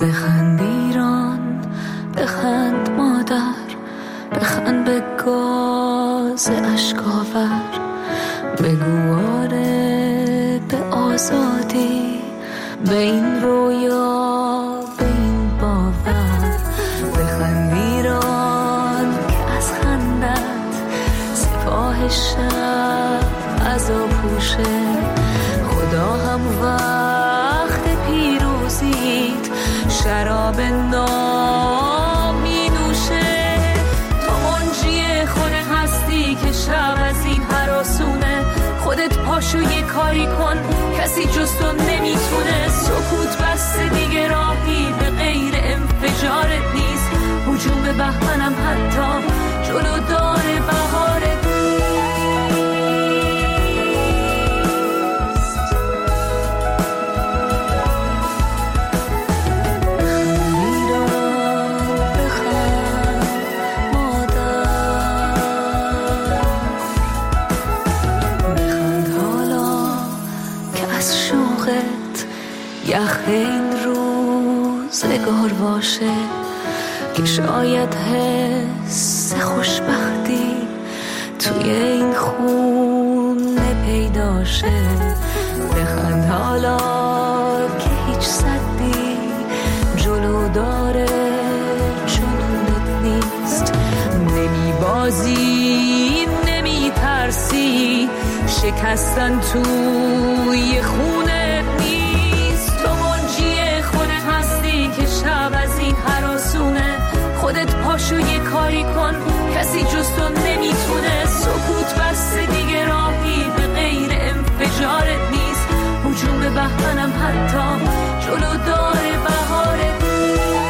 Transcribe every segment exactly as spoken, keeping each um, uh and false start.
بخند ایران، بخند مادر، بخند به گاز اشکاور، بگو آره به آزادی، به این رویا، به این باور. بخند ایران که از خندت سپاه شب عزا پوشه، خدا هم وقت پیروزیت شراب نام می نوشه. تو منجی خود هستی که شب از این هراسونه، خودت پاشو یه کاری کن کسی جز تو نمیتونه. سکوت بسته دیگه راهی به غیر انفجارت نیست، هجوم بهمنم حتی جلو داره بهارت نیست. یخ این روزگار باشه که شاید حس خوشبختی توی این خونه پیدا شه. بخند حالا که هیچ صدی جلو داره جنونت نیست. نمی بازی نمی ترسی، شکستن توی خونه نیست. تو منجی خود هستی که شب از این هراسونه، خودت پاشو یه کاری کن کسی جز تو نمیتونه. سکوت بسته دیگه راهی به غیر انفجارت نیست، هجوم بهمنم حتی جلو داره بهارت نیست.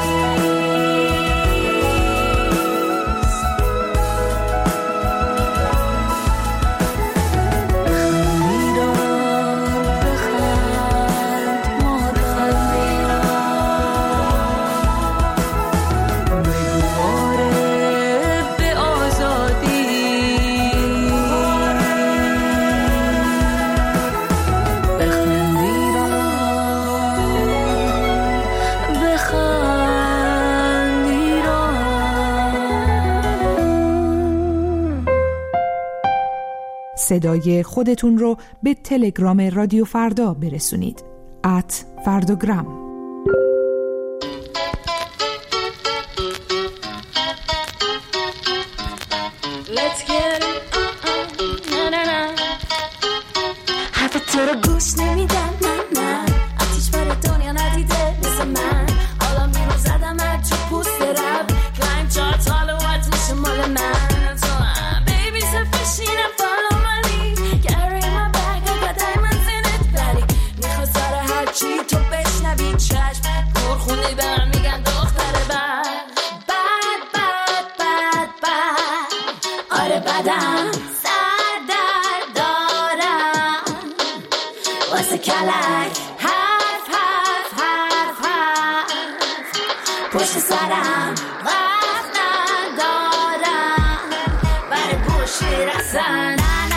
صدای خودتون رو به تلگرام رادیو فردا برسونید. ات فرداگرام. Let's get it. Na na na. حرف تو رو گوش نمیدم. نه نه. آتیش برای دنیا ندیده مثل من. حالا میرو زدم هر تو پوست رب. کلایم چارت حالا وقت میشه مال من. تو هم بیبی سفشینم follow my lead. Carry my bag I got diamonds in it. ولی میخوا سر هر چی تو بشنوی چشم. پرخونی برم میگن دختر بد. بد بد بد بد. آره بدم سر در دارم واسه کلک. حرف حرف حرف حرف پشت سرم وقت ندارم برای گوشی رسن.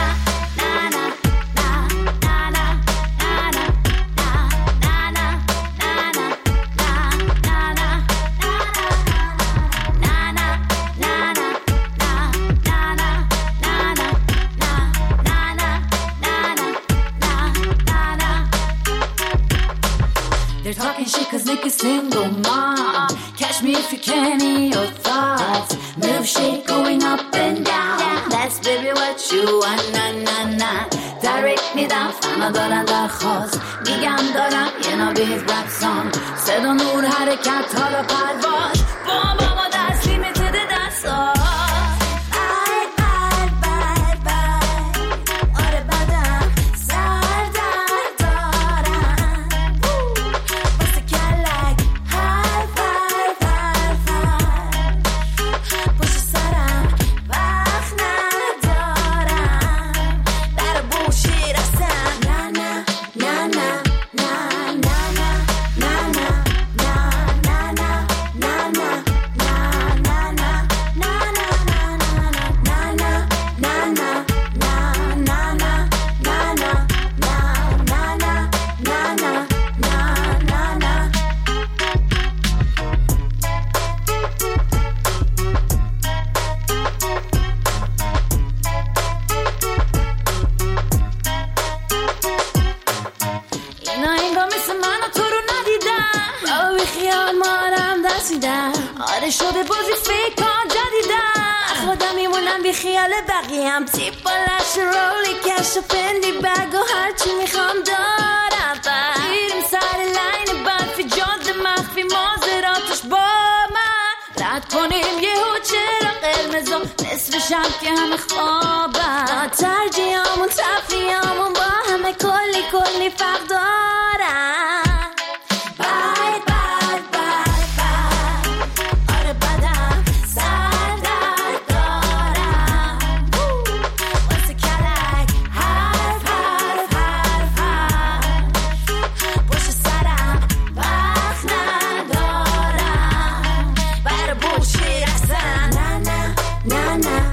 They're talking shit cause Nick is single mom. Catch me if you can in your thoughts. Move shit going up and down. That's baby what you want. Na na na. Direct me down. فنا دارن درخواست. میگم دارم یه نوبیت رپ سانگ. صدا نور حرکت حالا پرواز. بام بام دست لیمیتد دست ها. Na نشنیدم. آره شده بازی فکر کن جدیدم. خودم میمونم بی خیال بقیم. تیپ بالش رولی کش و پندی بگ و هرچی میخوام دارم. بریم سر لین برفی جاده مخفی مازراتش با من رد کنیم یه هو چرا قرمزا نصفشم که همه خوابم. ترجیحامون تفریحامون با همه کلی کلی فرق دارم. بد بد بد بد آره بدم سر در دارم. واسه کلک حرف حرف حرف حرف پشت سرم وقت ندارم. برای بوشی رسن نه نه نه نه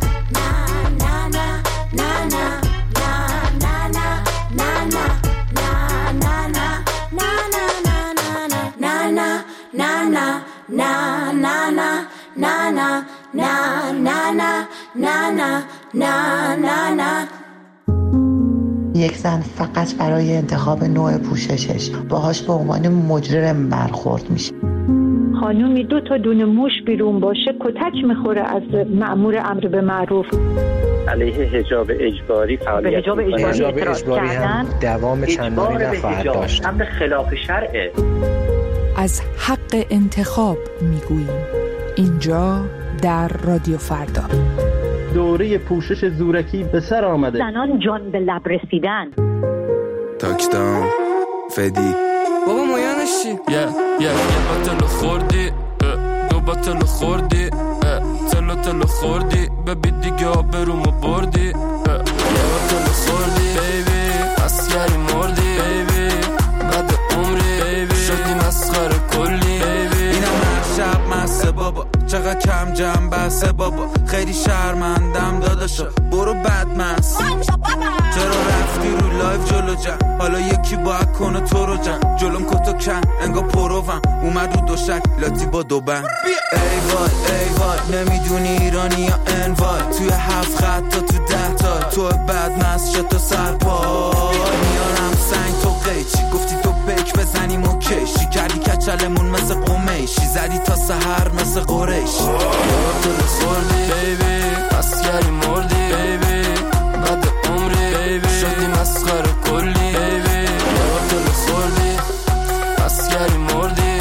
یک زن فقط برای انتخاب نوع پوششش باهاش به عنوان مجرم برخورد میشه. خانومی دو تا دونه موش بیرون باشه کتک میخوره از مأمور امر به معروف. علیه حجاب اجباری فعالیت حجاب اجباری, حجاب اجباری هم دوام چندانی نخواهد داشت. امر خلاف شرعه. از حق انتخاب میگوییم اینجا در رادیو فردا. دوره پوشش زورکی به سر آمده. زنان جان به لب رسیدن. تاکدام فدی بابا مایانشی یه یه یه بطلو خوردی دو بطلو خوردی تلو تلو خوردی ببی دیگه آبرومو بردی یه بطلو خوردی بیبی اسیری مردی بیبی بعد عمری بیبی شدی مسخره کلی بیبی اینم هر شب مسته بابا چقدر کم جمع بسته بابا خیلی شرمندم داداشا برو بدمست چرا رفتی رو لایف جلو جمع حالا یکی باید کنه تو رو جمع جلوم کتو کن انگا پروم اومد رو دوشک لاتی با دو بند ای وای ای وای نمیدونی ایرانی یا انوای توی هفت خط تا تو ده تا تو بدمست شد تو سرپای میارم سنگ تو قیچی گفتی تو بک بزنیم و کشی کردی کچلمون مثل قمیشی زدی تا سحر مثل قریشی تو خوردی بیبی اسیری مردی بیبی بعد عمری بیبی شدی مسخره کلی بیبی تو خوردی اسیری مردی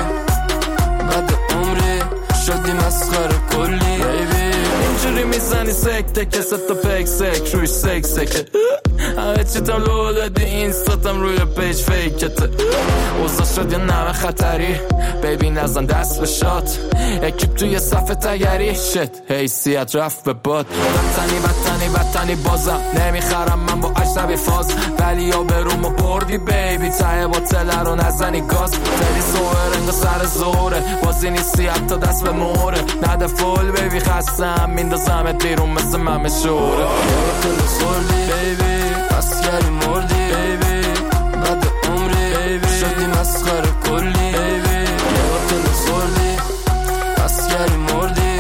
بعد عمری شدی مسخره کلی بیبی اینجوری میزنی سکته که ست و پک سک روی سک سکه همه چی تا لو دادی اینستاتم روی پیج فیکته اوزا شد یه نمه خطری بیبی نزن دست به شات اکیب توی صفحه تگری شت حیثیت رفت به باد بطنی بطنی بطنی بازم نمیخرم من با اجنبی فاز ولی یا برومو بردی بیبی ته با تله رو نزنی گاز تری زوه رنگ سر زوره بازی نیستی حتی دست به موره نده فول بیبی خستم میندازمت بیرون مثل من شوره تو خوردی بیبی اسیری مردی بیبی بعد عمری بیبی شدی مسخره کلی بیبی تو خوردی اسیری مردی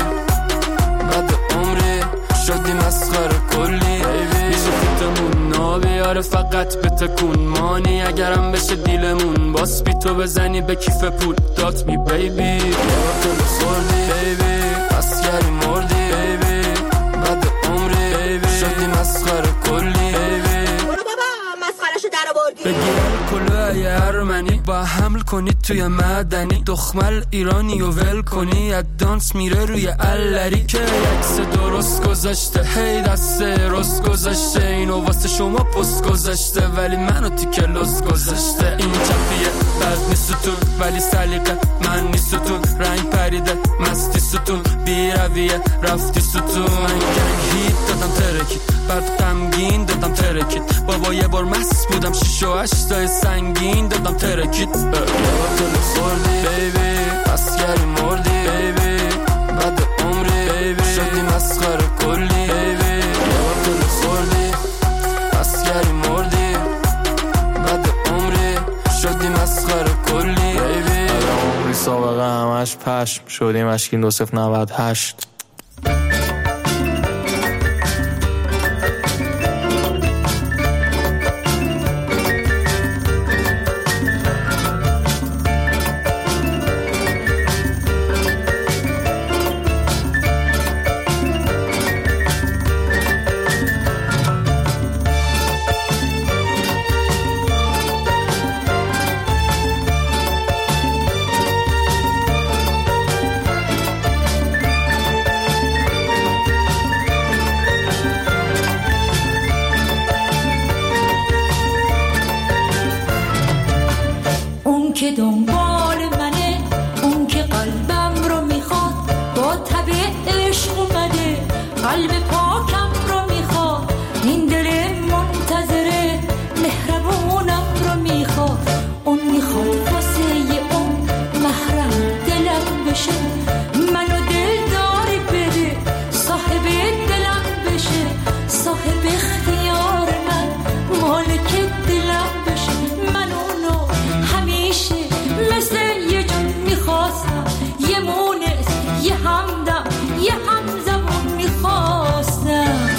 بعد عمری شدی مسخره کلی بیبی میشه فیتمون نابیاره فقط به تکون مانی اگرم بشه دیلمون باس بی تو بزنی به کیف پول دات می بیبی تو خوردی بیبی اسیری مردی بیبی بعد عمری بیبی شدی مسخره کلی بگیرم کلاه ارمنی با حمل کنی توی مدنی دخمل ایرانی و ول کنی از دانس میره روی اللری که عکس درست گذاشته هی دست رست گذاشته اینو واسه شما پست گذاشته ولی منو تیکه لست گذاشته این چپیه بد نیستون ولی سلیقه من نیستون رنگ پریده مستی ستون بی رویه رفتی ستون من گنگ هیت دادم ترکید بعد غمگین دادم ترکید بابا یه بار مست بودم شیش و هشتای سنگین دادم ترکید تو خوردی بیبی اسیری مردی بیبی بعد عمری بیبی شدی مسخره کلی بیبی تو خوردی اسیری مردی بعد عمری شدی مسخره کلی بیبی عمری سابقه همش پشم شدیم اشکین دو صفر نود هشت که دنبال منه، اون که قلبم رو میخواد، با تب عشق اومده، قلب پاکم رو میخواد، این دل منتظره، مهربونم رو میخواد. اون میخواد واسه اون محرم دلم بشه، منو دلداری بده، صاحب دلم بشه، صاحب اختیار من، مالک دلم بشه. من اونو همیشه مثل یه جون میخواستم، یه مونس، یه همدم، یه همزبون میخواستم.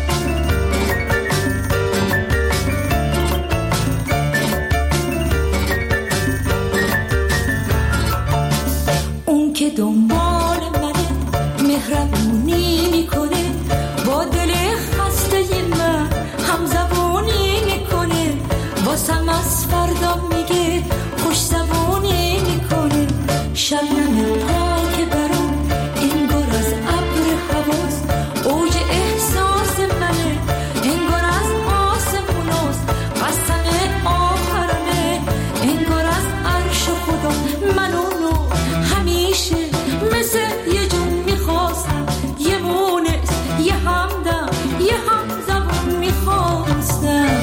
اون که دنبال منه، مهربونی میکنه، با دل خسته من همزبونی میکنه، واسم از فردا میگه، خوش زبونی میکنه. شبنم پاک برام انگار از ابر حواس، اوج احساس منه، انگار از آسموناست، قسم آخرمه، انگار از عرش خدا. من اونو همیشه مثل یه جون میخواستم، یه مونس، یه همدم، یه همزبون میخواستم.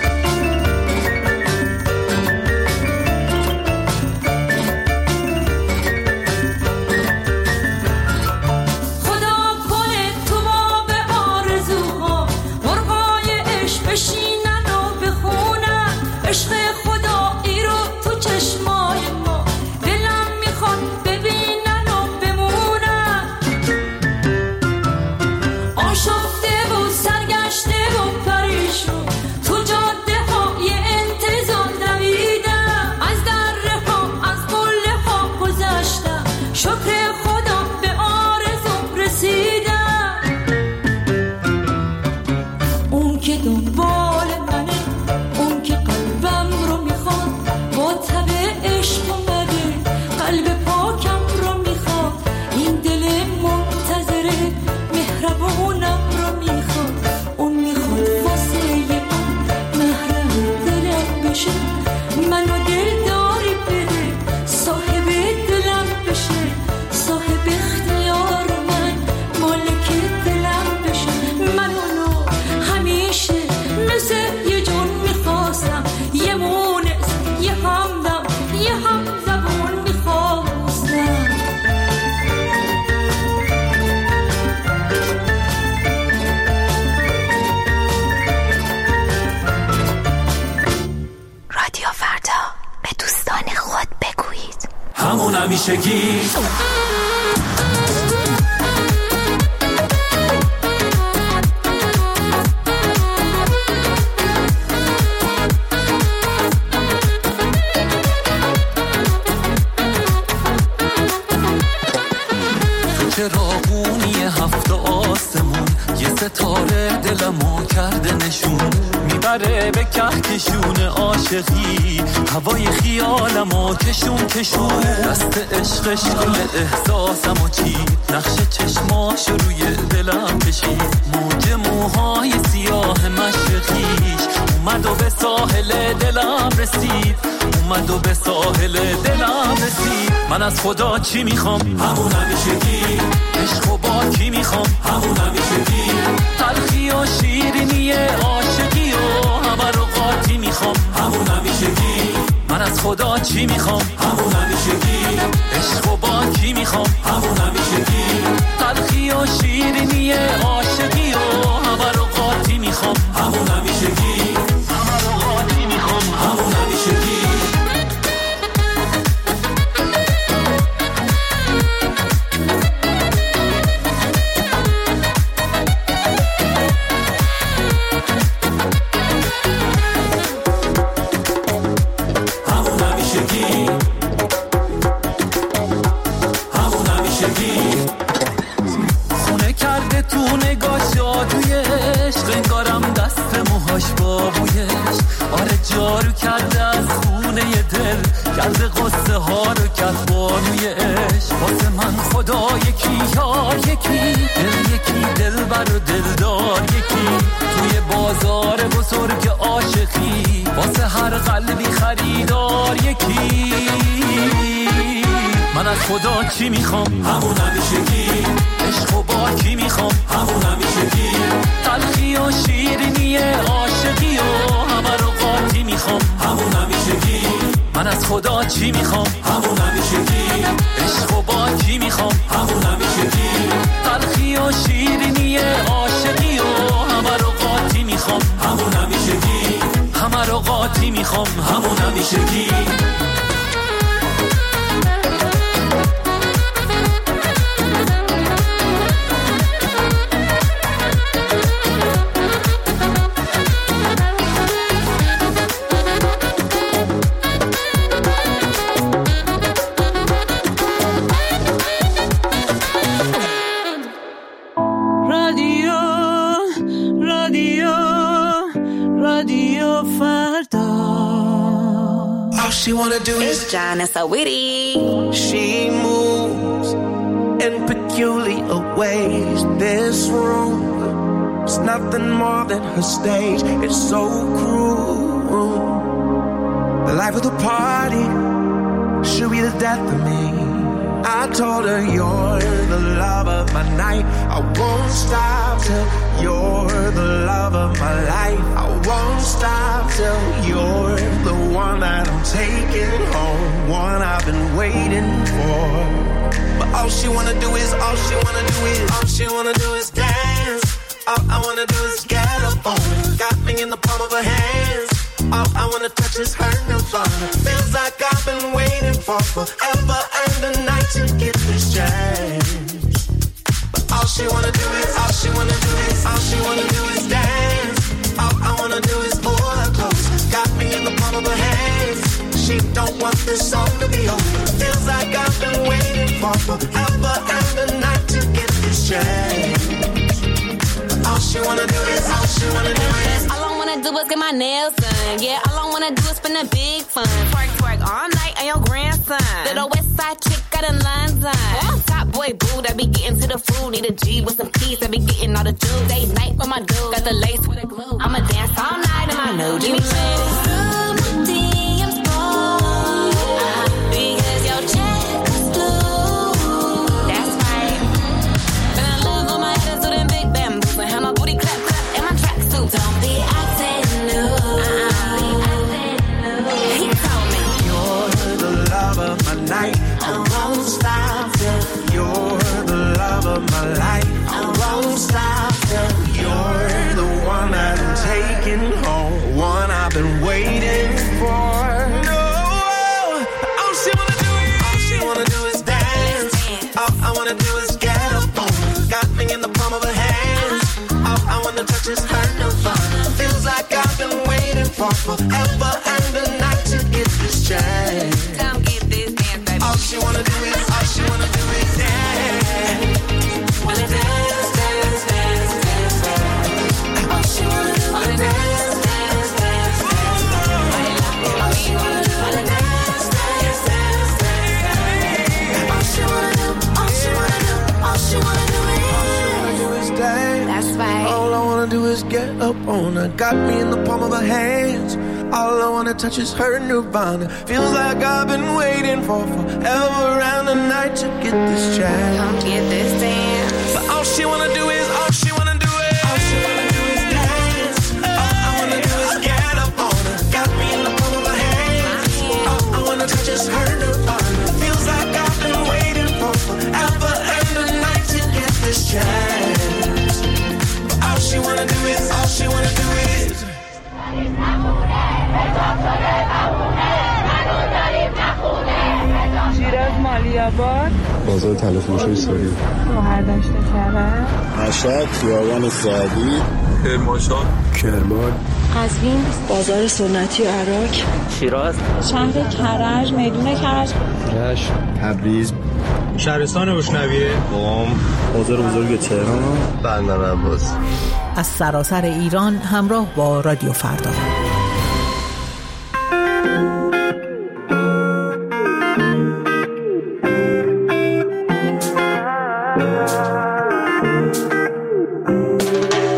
همیشگی چراغونی هفت آسمون یه ستاره دلمو کرده نشون، میبره به کهکشون عاشقی، هوای خیالمو کشون کشون، دست عشقش کل احساسمو چید، نقش چشماش روی دلم کشید، موج موهای سیاه مشرقیش اومد و به ساحل دلم رسید، اومد و به ساحل دلم رسید. من از خدا چی میخوام؟ همون همیشگی. عشق و با کی میخوام؟ همون همیشگی. تلخی و شیرینی عاشقی و همه رو قاطی میخوام، همون همیشگی. من از خدا چی میخوام؟ همون همیشگی. عشق و با کی میخوام؟ همون همیشگی. تلخی و شیرینی عاشقی و همه رو قاطی میخوام، همون همیشگی. همه رو قاطی میخوام، همون همیشگی. خونه کرده تو نگاه شادوی عشق، انگارم دست موهاش بابویش، آره جارو کرده از خونه دل، کرده قصه ها رو کرد بانوی عشق. واسه من خدا یکی یار یکی، دل یکی دل بر و دلدار یکی، توی بازار بزرگ عاشقی، واسه هر قلبی خریدار یکی. از خدا چی میخوام؟ همون همیشگی. عشق و با کی میخوام؟ همون همیشگی. تلخی و شیرینی عاشقی و همه رو قاطی میخوام. همون همیشگی. من از خدا چی میخوام؟ همون همیشگی. عشق و با کی میخوام؟ همون همیشگی. تلخی و شیرینی عاشقی و همه رو قاطی میخوام. همون همیشگی. همه رو قاطی میخوام. همون همیشگی. She wanna do is John and so witty. She moves in peculiar ways. This room is nothing more than her stage. It's so cruel. The life of the party should be the death of me. I told her you're the love of my night. I won't stop till you're the love of my life. I won't stop till you're the one that I'm taking home, one I've been waiting for. But all she wanna do is, all she wanna do is, all she wanna do is dance. All I wanna do is get up on it. Got me in the palm of her hands. All I wanna touch is her nirvana. Feels like I've been waiting for forever and a night to get this chance. But all she wanna do is, all she wanna do is, all she wanna do is dance. All I wanna do is pull her close. Got me in the palm of her hands. She don't want this song to be over. Feels like I've been waiting for forever and a night to get this chance. But all she wanna do is, all she wanna do is, all I wanna do is get my nails done. Yeah, all I wanna do is spend a big fun. Twerk, twerk all night on your grandson. Little west side chick out in London. Oh, I'm top boy boo that be getting to the food. Need a G with some peas that be getting all the juice. Date night with my dude. Got the lace with a glue. I'ma dance all night in my nude. Give me chance. Don't be acting new. Uh-uh. He told me you're the love of my night. I won't stop till you're the love of my life. I won't stop till you're the one that I'm taking home, one I've been waiting for. No, all she wanna do is, all she wanna do is dance. All I wanna do is get up on her. Got me in the palm of her hands. All I wanna touch is her nirvana. Feels like I've been waiting for forever and a night to get this chance. Come get this dance, baby. All she wanna do is, all she wanna do is dance. Wanna dance, dance, dance, dance, dance. All she wanna do is dance, dance, dance, dance, dance. All she wanna do is dance, dance, dance, dance. All she wanna do, all she wanna do, all she wanna do is dance. That's right. All I wanna do is get up on her. Got me in the palm of her hands. All I wanna touch is her nirvana. Feels like I've been waiting for forever and a night to get this chance. Come get this dance. But all she wanna do is, all she wanna do is, all she wanna do is dance. All I wanna do is get up on her. Got me in the palm of her hands. All I wanna touch is her nirvana. Feels like I've been waiting for forever and a night to get this chance. But all she wanna do is, all she wanna do is. شیراز مالی‌آباد بازار تلفروشی سوری شوهر داشته کرد مشهد خیابان سعدی کرمانشاه کرمان قزوین بازار سنتی عراق شیراز شهر کرج میدون کرج رشت تبریز شهرستان روشنویه قم بازار بزرگ تهران بندر عباس از سراسر ایران همراه با رادیو فردا.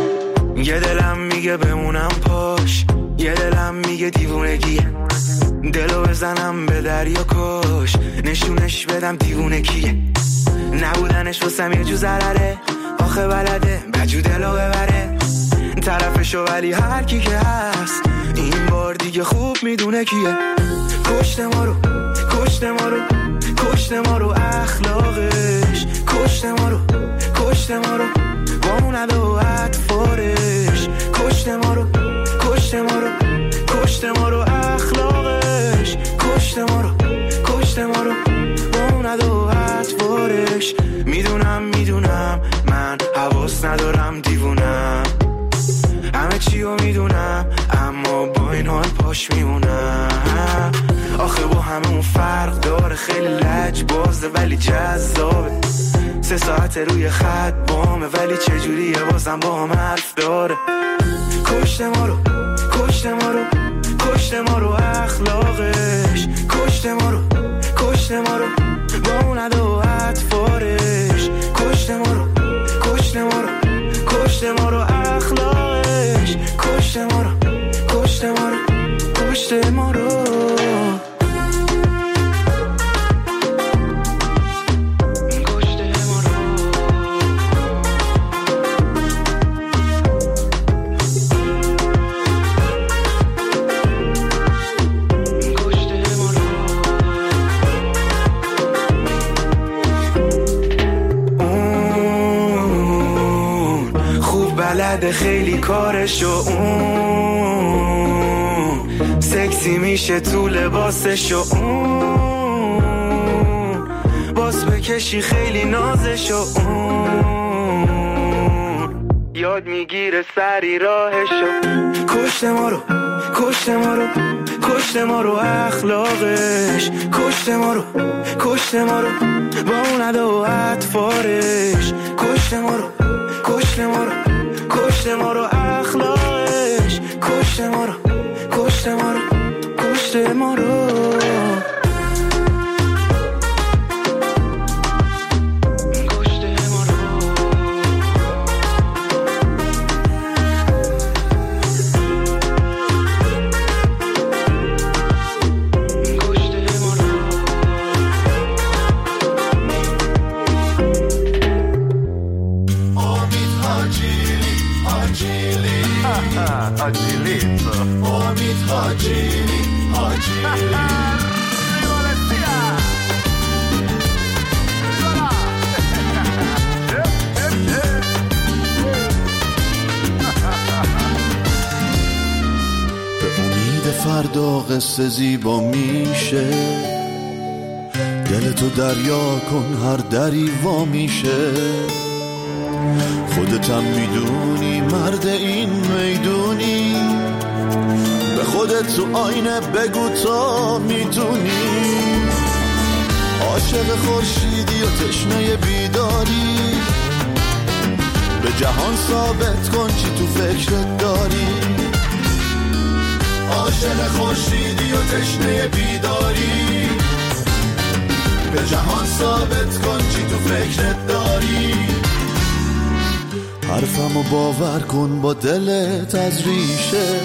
یه دلم میگه بمونم پاش، یه دلم میگه دیوونگیه، دلو بزنم به دریا کش، نشونش بدم دیوونه کیه، نبودنش واسم یه جو ضرره، آخه بلده بجو دلو ببره طرفشو، ولی هر کی که هست این بار دیگه خوب میدونه کیه. کشت ما رو کشت ما رو کشت ما رو اخلاقش، کشت ما رو کشت ما رو با اون ادا و اطفارش، کشت ما رو کشت ما رو کشت ما رو اخلاقش، کشت ما رو کشت ما رو با اون ادا و اطفارش. میدونم میدونم من حواس ندارم دیوونم، همه چی رو میدونم اما با این حال پاش میمونم. آخه با همه اون فرق داره، خیلی لجبازه ولی جذابه، سه ساعت روی خط بامه ولی چجوریه بازم با هم حرف داره. کشت ما رو کشت ما رو کشت ما رو اخلاقش، کشت ما رو کشت ما رو با اون ادا و اطفارش، کشت ما رو کشت ما رو کشت ما رو اخلاقش، کشت ما رو کشت ما رو کشت ما رو. خیلی کارشو اون سکسی میشه تو لباسشو اون باز بکشی خیلی نازشو اون یاد میگیره سری راهشو. کشت ما رو کشت ما رو کشت ما رو اخلاقش، کشت ما رو کشت ما رو با اون ادا و اطفارش، کشت ما رو کشت ما رو کشت ما رو اخلاقش، کشت ما رو کشت ما رو کشت ما رو. امید حاجیلی حاجیلی به امید فردا قصه زیبا میشه، دلتو دریا کن هر دری وا میشه، خودتم میدونی مرد این میدونی، به خودت تو آینه بگو تا میدونی، عاشق خورشیدی و تشنه بیداری، به جهان ثابت کن چی تو فکرت داری، عاشق خورشیدی و تشنه بیداری، به جهان ثابت کن چی تو فکرت داری. حرفمو باور کن با دلت از ریشه،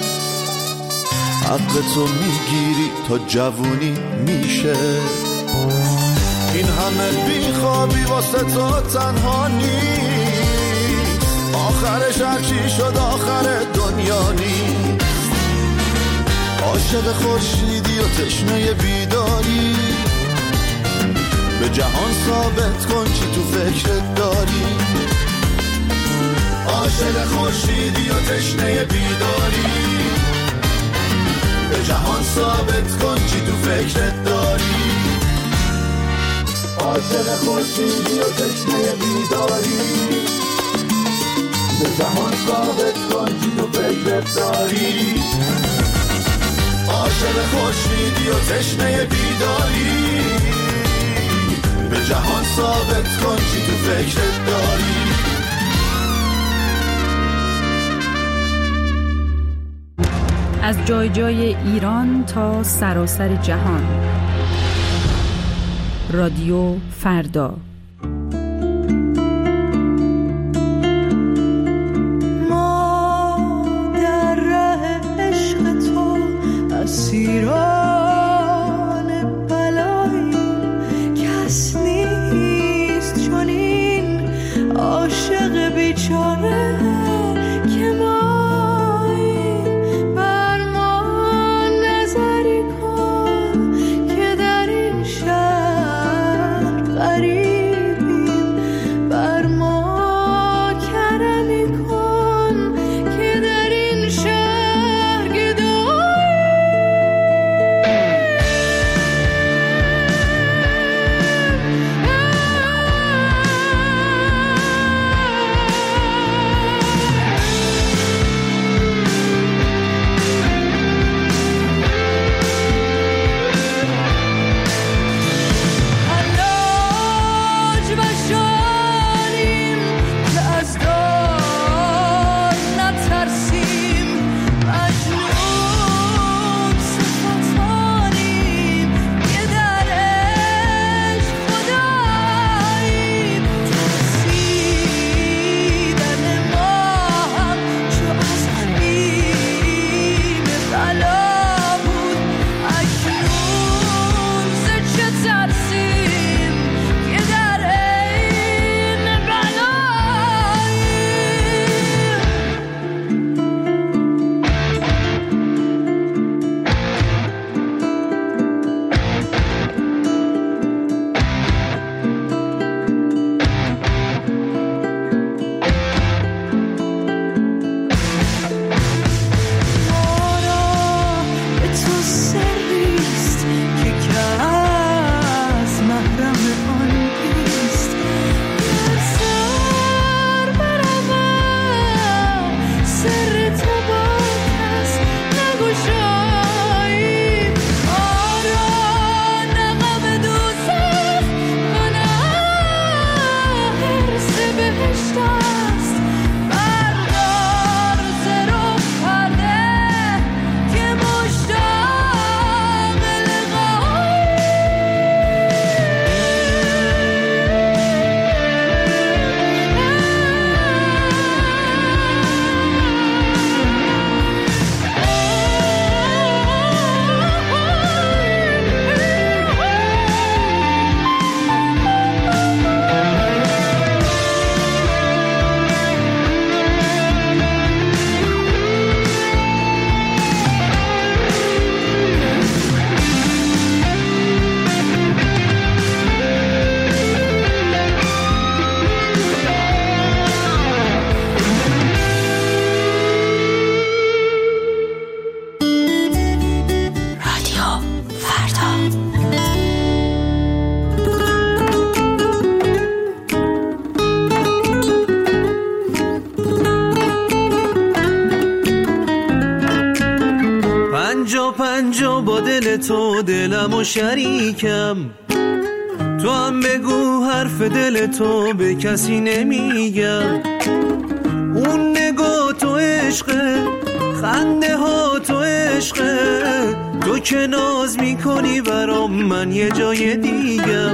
حقتو میگیری تا جوونی میشه، این همه بیخوابی واسه تو تنها نیست، آخرش هرچی شد آخر دنیا نیست، عاشق خورشیدی و تشنه بیداری، به جهان ثابت کن چی تو فکرت داری، عاشق خورشیدی و تشنه بیداری، به جهان ثابت کن چی تو فکرت داری، عاشق خورشیدی و تشنه بیداری، به جهان ثابت کن چی تو فکرت داری، عاشق خورشیدی و تشنه بیداری، به جهان ثابت کن چی تو فکرت داری. از جای جای ایران تا سراسر جهان، رادیو فردا. ما در ره عشق تو اسیران بیچاره که مایی بر ما نظری کن که در این شهر غریبیم بر ما کرمی کن که در این شهر گدایی پنجا با دل تو دلم و شریکم، تو هم بگو حرف دل تو به کسی نمیگم. اون نگاه تو عشقه، خنده ها تو عشقه، تو که ناز میکنی برام من یه جای دیگم.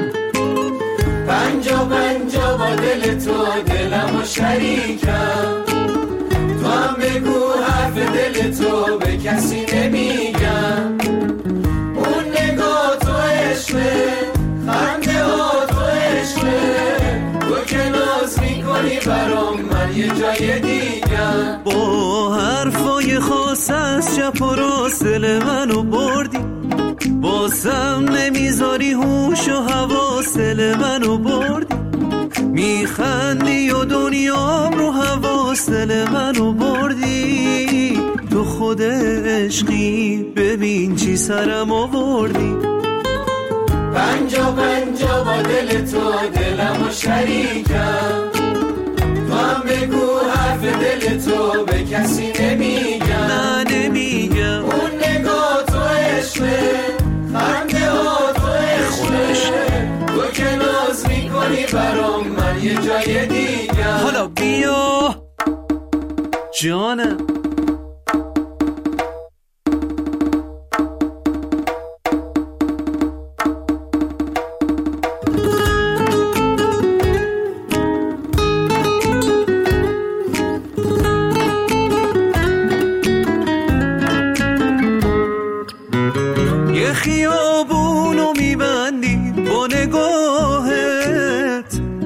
پنجا پنجا با دل تو دلم و شریکم، تو هم بگو حرف دل تو به کسی نمیگم. اون نگاه تو عشقه، خنده ها تو عشقه، تو که ناز میکنی برام من یه جای دیگم. با حرفای خاص از چپ و راست دل منو بردی، بازم نمیذاری هوش و حواس دل منو بردی. میخندی و دنیام رو حواس دل منو بردی. تو خود عشقی ببین چی سرم آوردی. پنجا پنجا با دل تو دلم و شریکم، تو هم بگو حرف دل تو به کسی نمیگم. نه نمیگم. اون نگاه تو عشقه، خنده ها تو عشقه، تو که ناز میکنی برام من یه جای دیگم. حالا بیا جانم.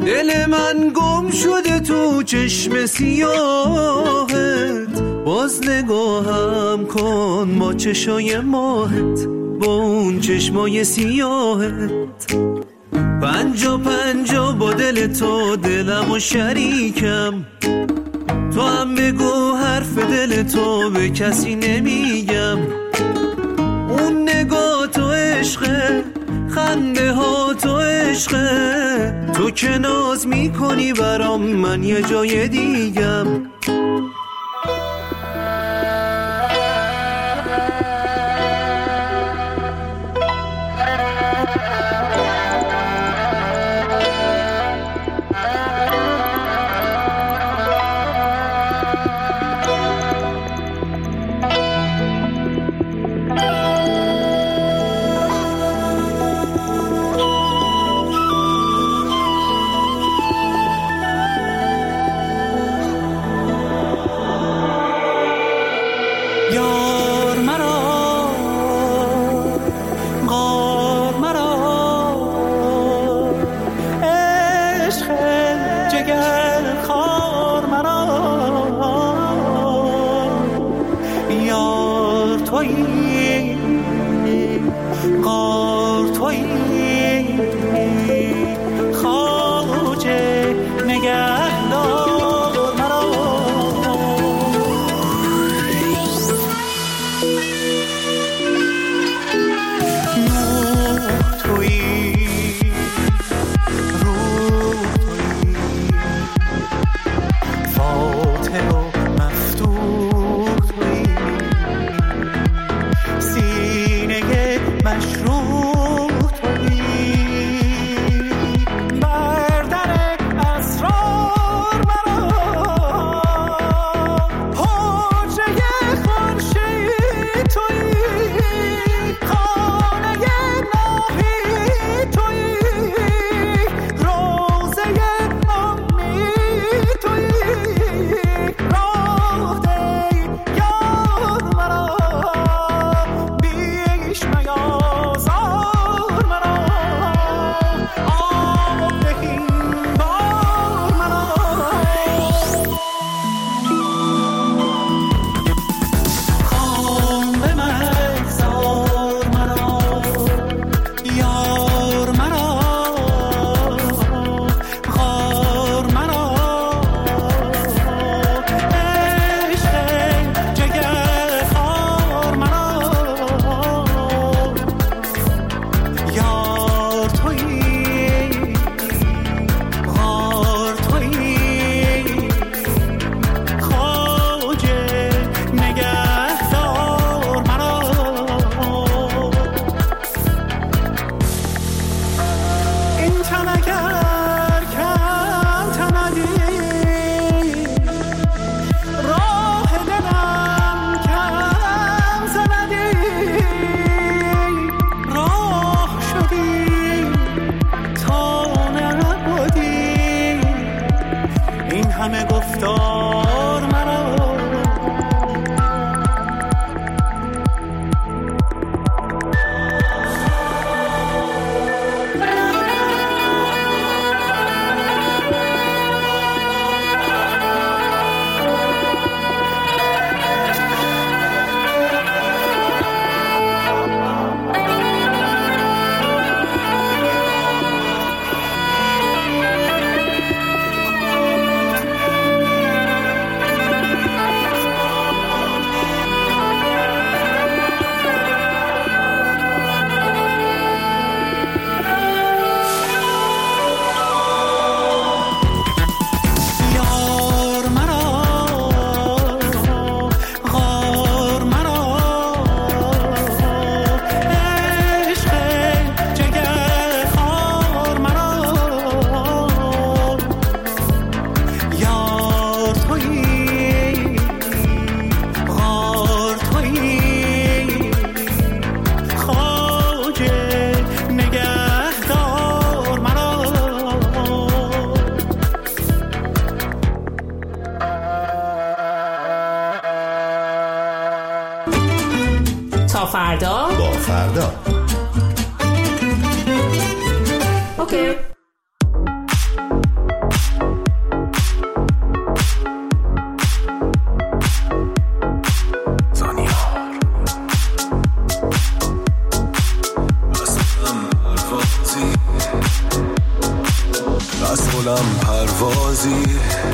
دل من گم شده تو چشم سیاهت، باز نگاهم کن با چشای ماهت، با اون چشمای سیاهت. پنجا پنجا با دل تو دلم و شریکم، تو هم بگو حرف دل تو به کسی نمیگم. اون نگاه تو عشقه، خنده ها تو عشقه، تو که ناز میکنی برام من یه جای دیگم. تا فردا با فردا. اوکی. مسئولم پروازی،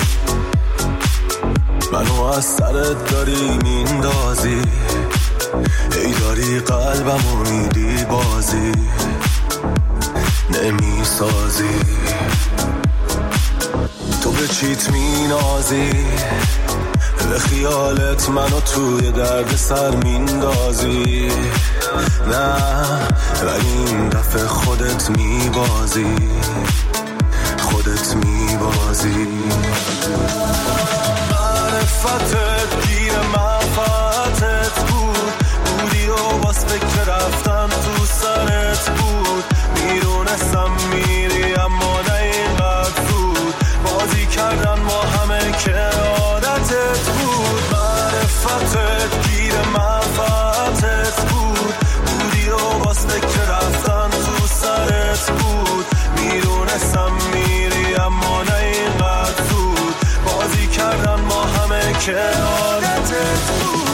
منو از سرت داری میندازی، ای داری قلبمو میدی بازی نمیسازی، تو به چیت مینازی، به خیالت منو توی درد سر میندازی، نه ولی این دفعه خودت میبازی، خودت میبازی. معرفتت گیر منفعتت بود، بودی و باز فکر رفتن تو سرت بود، میدونستم میری اما نه اینقدر زود، بازی کردن ما همه که عادتت بود. معرفتت گیر منفعتت بود، بودی و باز فکر رفتن تو سرت بود، میدونستم میری اما نه اینقدر زود، بازی کردن ما همه که عادتت بود.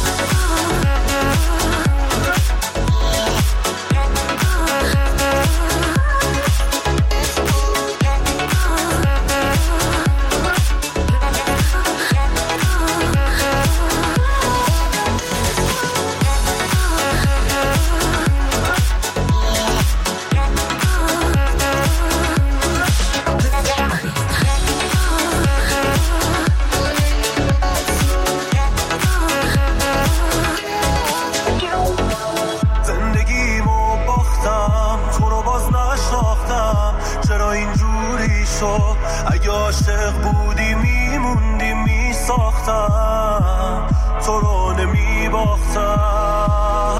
اگه عاشق بودی میموندی میساختم، تو رو نمیباختم.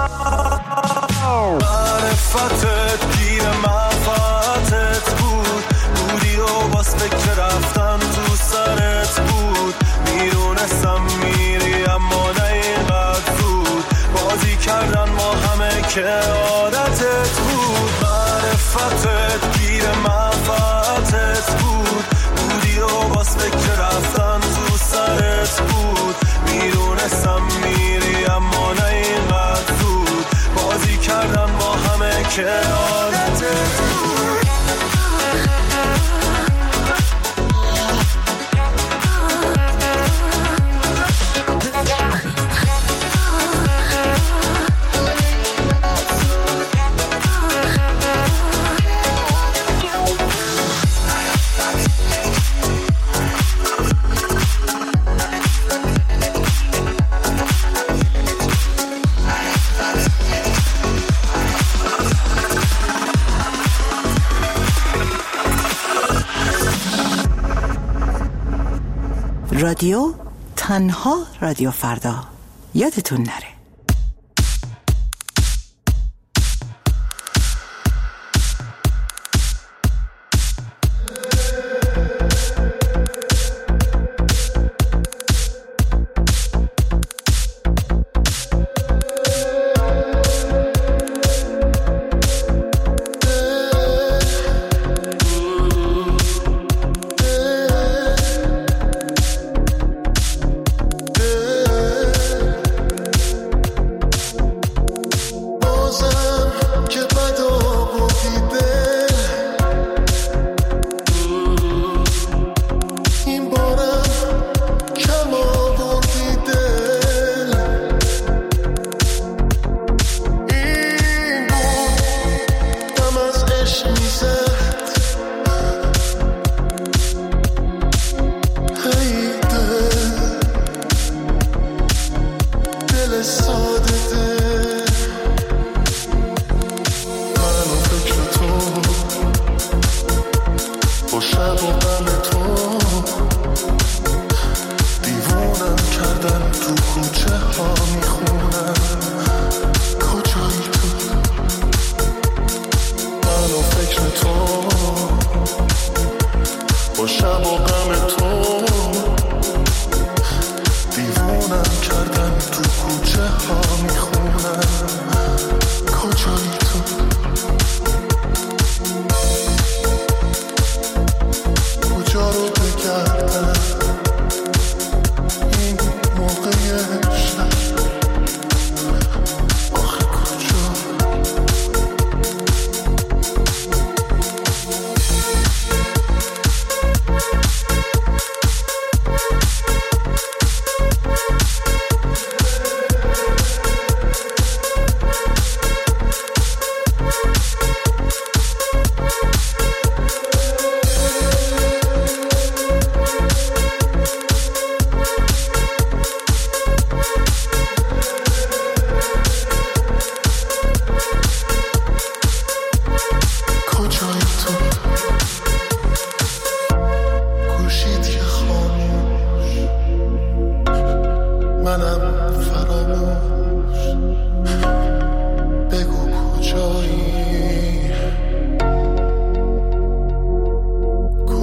معرفتت گیر منفعتت بود، بودی و باز فکر رفتن تو سرت بود، میدونستم میری اما نه اینقدر زود، بازی کردن ما همه که عادتت بود. معرفتت گیر منفعتت بود، بودی و باز فکر رفتن تو سرت بود، میدونستم میری اما نه اینقدر زود، بازی کردن ما همه که عادتت بود. رادیو تنها رادیو فردا، یادتون نره.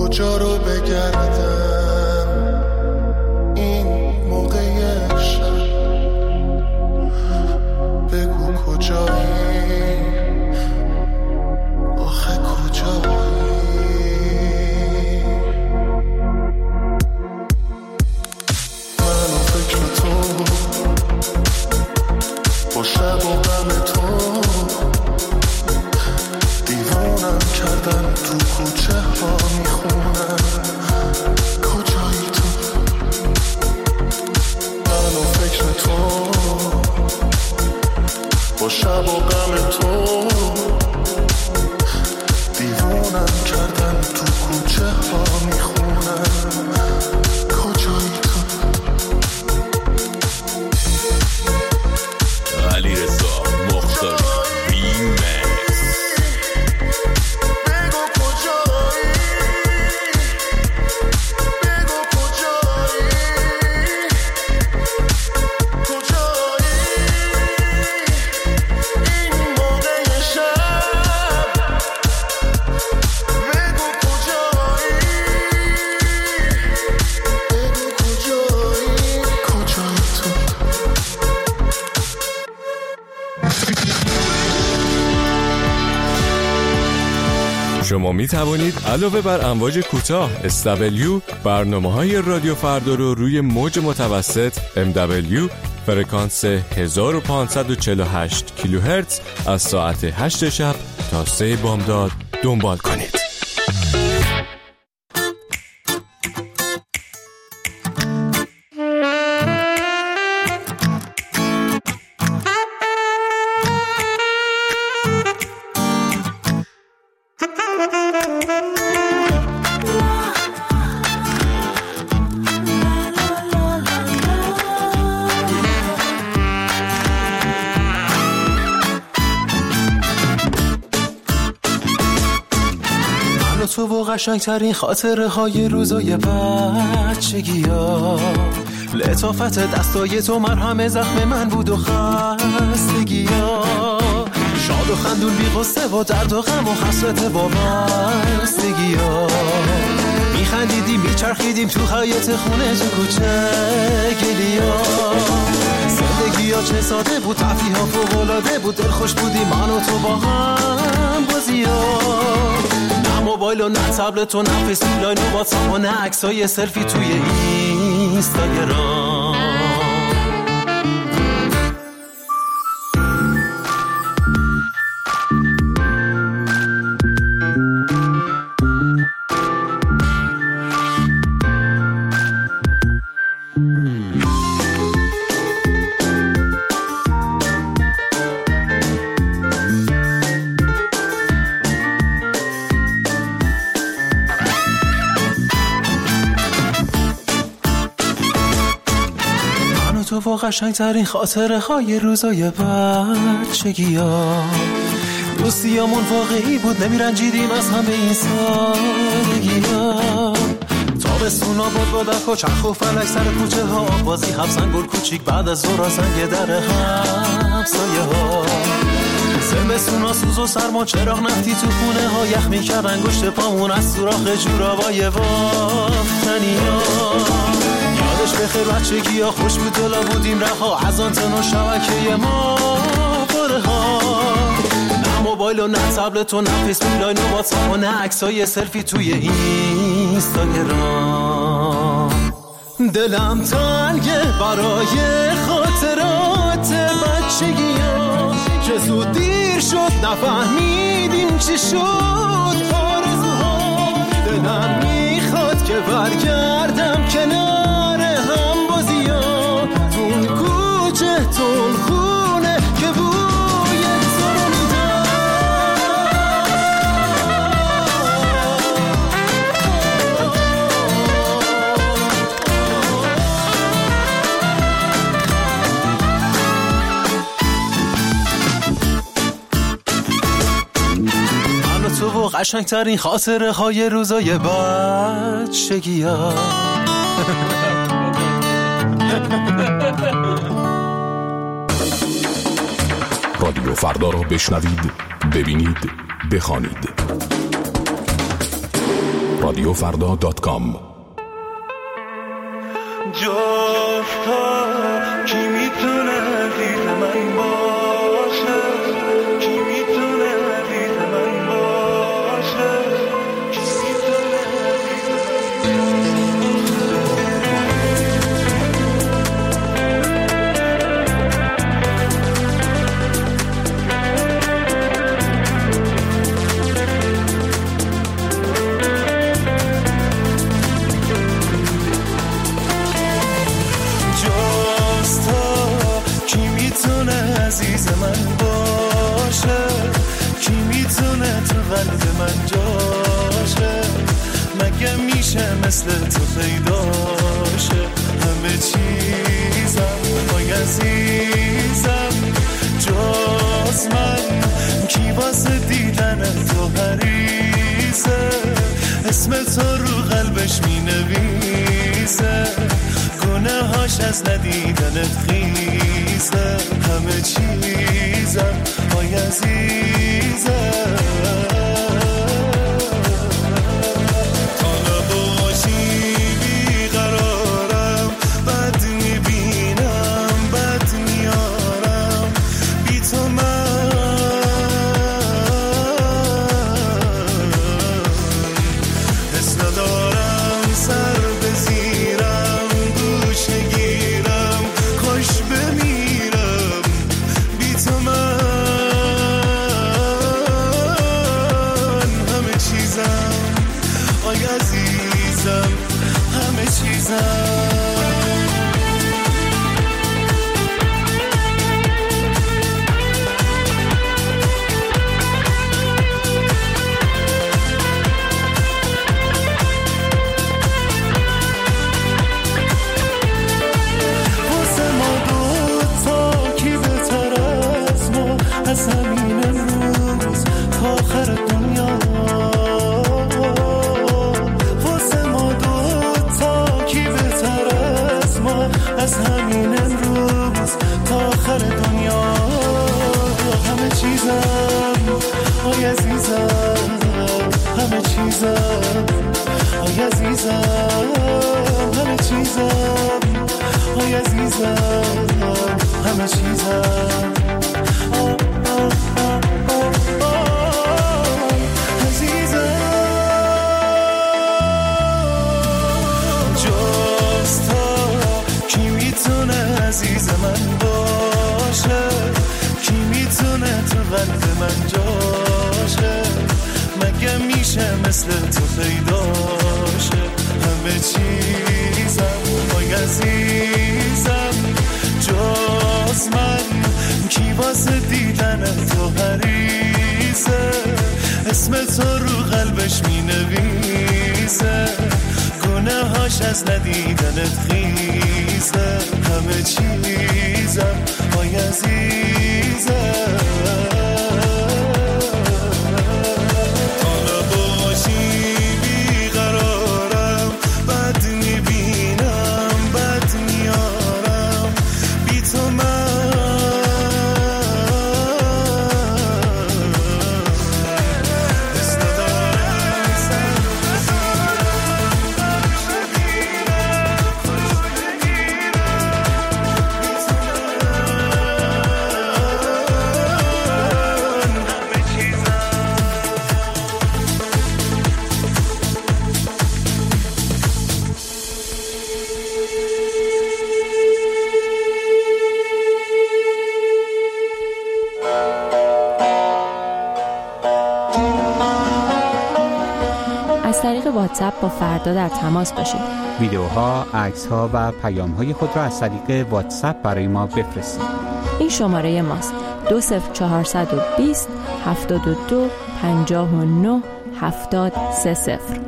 کجا رو بگردم این موقع شب، بگو کجایی آخه کجایی. من و فکر تو با شب و غم تو دیوانم کردن، تو کوچه ها میخونم کجایی تو. من و فکر تو با شب و غم تو دیوانم کردن، تو کوچه ها میخونم کجایی تو. علی رضا مختاری ریمکس. بگو کجایی بگو کجایی کجایی این موقع شب، بگو کجایی بگو کجایی کجایی تو. شما می توانید علاوه بر امواج کوتاه اس دبلیو برنامه‌های رادیو فردا رو روی موج متوسط ام دبلیو فرکانس هزار و پانصد و چهل و هشت کیلوهرتز از ساعت هشت شب تا سه بامداد دنبال کنید. تو و قشنگترین خاطره های روزای بچگی ها، لطافت دستای تو مرهم زخم من بود و خستگی ها، شاد و خندون بی غصه و درد و غم و حسرت وابستگی ها، میخندیدیم میچرخیدیم تو حیاط خونه تو کوچه گلیا، زندگی ها چه ساده بود، تفریح ها فوق‌العاده بود، دل خوش بودیم من و تو با هم بازی ها، نه موبایل و نه تبلت و نه فیسبوک لاین و واتساپ و نه عکسای سلفی توی اینستاگرام. تو و قشنگترین خاطره های روزای بچگی ها، دوستیامون واقعی بود، نمیرنجیدیم از همه این سادگی ها، تابستونا بود با دک و چرخ و فلک سر کوچه ها، بازی هفزن گل کوچیک بعد از ظهر زنگ در همسایه ها، زمستونا سوز و سرما چراغ نفتی تو خونه ها، یخ میکرد انگشت پامون از سوراخ جورابای وافتنی ها، یادش بخیر بچگی ها خوش بود دلا بودیم رها، از آنتن و شبکه ما باره ها، نه موبایل و نه تبلت و نه فیسبوک لاین و واتساپ و نه عکسای سلفی توی اینستاگرام. دلم تنگه برای خاطرات بچگی ها، چه زود دیر شد نفهمیدیم چی شد آرزوها، دلم میخواد که برگردم کنار هم بازی ها، تون کوچه تون خونه که بوی تو رو میدم. من و تو و قشنگترین خاطره های روزای بچگی ها. رادیو فردا را بشنوید، ببینید، بخوانید. رادیو فردا دات کام. جفتا کی میتونه دید من باشه، کی میتونه دید من باشه، کی میتونه عزیز من باشه، کی میتونه تو قلب من جاشه، مگه میشه مثل تو پیداشه، همه چیزم وای عزیزم جز من، کی واسه دیدن تو حریصه، اسم تو رو قلبش مینویسه، گناه هاش از ندیدنت خیزه، همه چیزم آی عزیزم، تا نباشی بیقرارم، بد میبینم بد میارم، بی تو من حس ندارم، سر بزیرم گوش نگیرم، خوش بمیرم بی تو من، همه چیزم آی عزیزم، همه چیزم. از همین امروز تا آخر دنیا، واسه ما دوتا کی بهتر از ما، از همین امروز تا آخر دنیا، همه چیزم آی عزیزم، همه چیزم آی عزیزم، همه چیزم آی عزیزم، همه چیزم عزیز من باشه، کی میتونه تو قلب من جاشه، مگه میشه مثل تو پیداشه، همه چیزم آی عزیزم جز من، کی واسه دیدن تو حریصه، اسم تو رو قلبش مینویسه، گناهاش از ندیدنت خیزه، همه چیزم آی عزیزم، تا نباشی بیقرارم، بد میبینم بد میارم، بی تو من از طریق واتساپ با فردا در تماس باشید. ویدیوها، عکس‌ها و پیام‌های خود را از طریق واتساپ برای ما بفرستید. این شماره ماست: دو صفر چهارصد و بیست هفتاد و دو پنجاه و نه هفتاد سه صفر.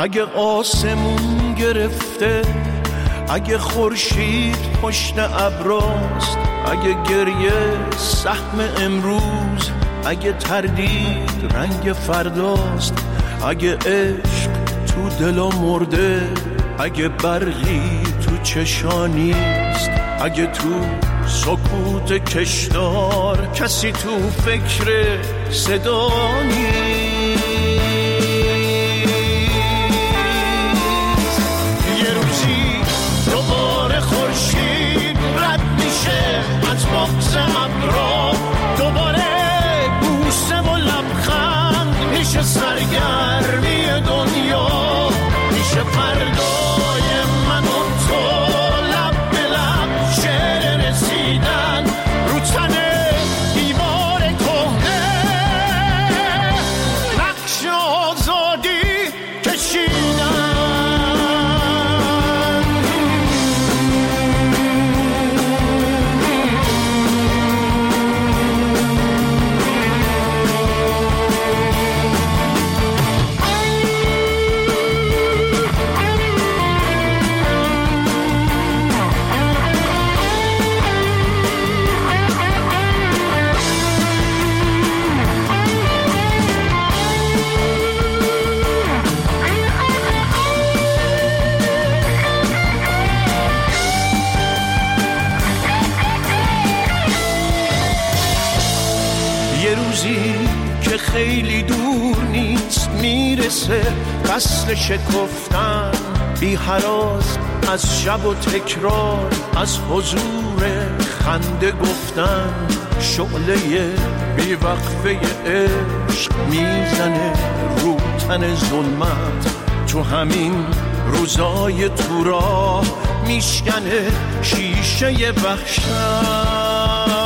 اگه آسمون گرفته، اگه خورشید پشت ابراست، اگه گریه سهم امروز، اگه تردید رنگ فرداست، اگه عشق تو دلا مرده، اگه برقی تو چشانیست، اگه تو سکوت کشدار کسی تو فکر صدا نیست. یه روزی دوباره خورشید رد میشه از بغض ابرا، دوباره بوسه و لبخند میشه سرگرمی دنیا، میشه فردای من و تو لب به لب شعر رسیدن رو تن دیوار کهنه، نقش آزادی کشیدن. که خیلی دور نیست میرسه فصل شکفتن، بی هراس از شب و تکرار، از حضور خنده گفتن، شعله بی وقفه عشق میزنه رو تن ظلمت، تو همین روزای تو راه میشکنه شیشه وحشت.